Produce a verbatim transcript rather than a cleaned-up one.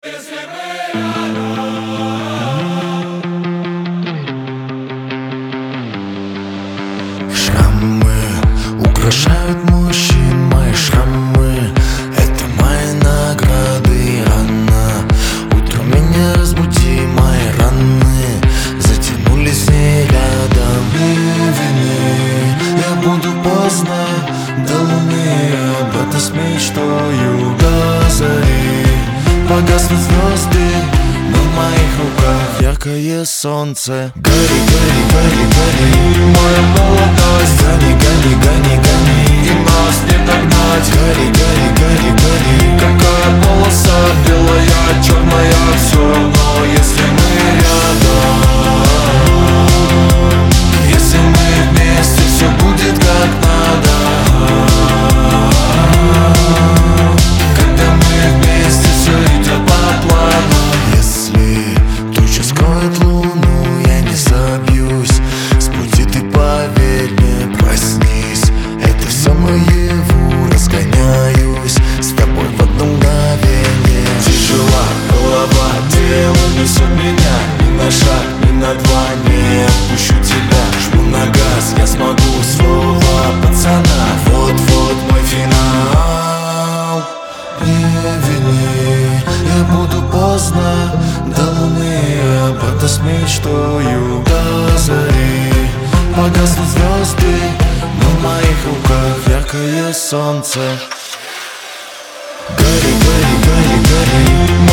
Шрамы украшают мужчин, мои шрамы — это мои награды. Рано утром меня разбуди, мои раны затянулись не рядом. Не вини, я буду поздно до луны, обратно с мечтою до зари. Погаснут звезды, но в моих руках яркое солнце. Гори, гори, гори, гори, моя молодость. Гони, гони, гони, гони, и нас не догнать. Гори, гори, гори, гори, какая полоса белая, черная, все равно, если мы рядом. Если мы вместе, все будет как надо. Когда мы вместе, все идет по плану. Если туча скроет луну, я не забьюсь с пути, ты поверь мне, проснись. Это все наяву, разгоняюсь с тобой в одно мгновение. Тяжела голова, тело несет меня ни на шаг, ни на два, не отпущу тебя. Жму на газ, я смогу, слово пацана. Вот-вот мой финал. Не вини, я буду поздно до луны, обратно с мечтою до зари. Погаснут звезды, но в моих руках яркое солнце. Гори, гори, гори, гори,